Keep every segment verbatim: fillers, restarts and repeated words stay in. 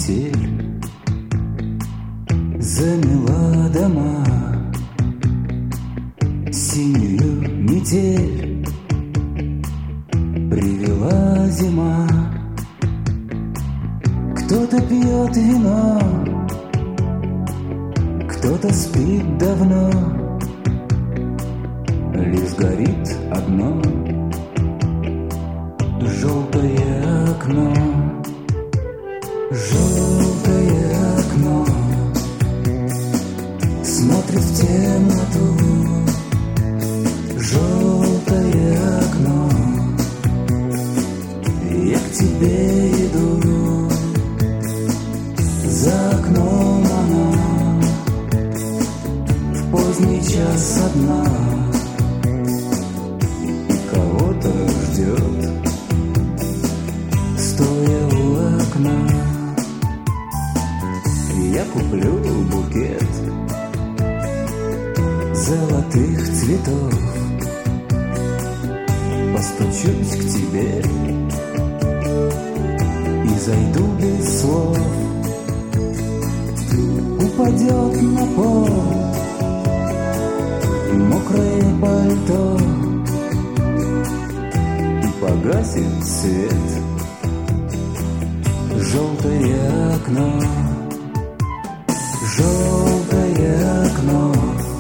метель замела дома, синюю метель привела зима. Кто-то пьет вино, кто-то спит давно, лишь горит одно желтое окно. Желтое окно смотрит в темноту. Желтое окно, я к тебе иду. За окном она в поздний час одна кого-то ждет, стоя у окна. Я куплю букет золотых цветов, постучусь к тебе и зайду без слов. Упадет на пол мокрое пальто и погасит свет. Желтое окно, желтое окно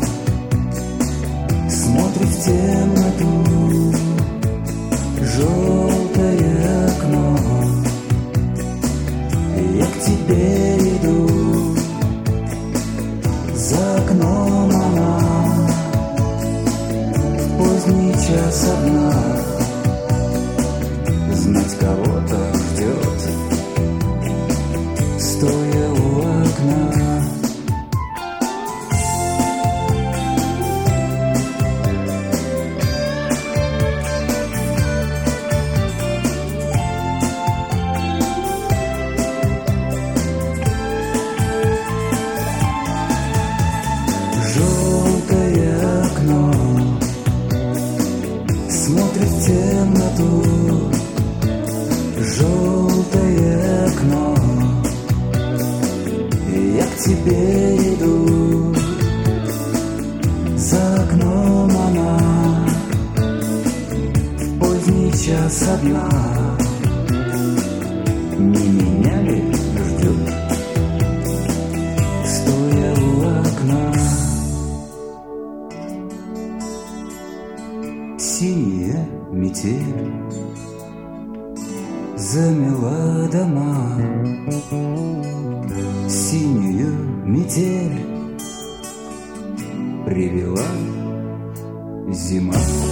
смотрит в темноту. Желтое окно, я к тебе иду. За окном она в поздний час одна, знать кого-то ждет, стоя у окна. Желтое окно смотрит в темноту. Желтое окно, я к тебе иду. За окном она в поздний час одна, не меня ли ждет, стоя у окна. Синяя метель замела дома, синюю метель привела зима.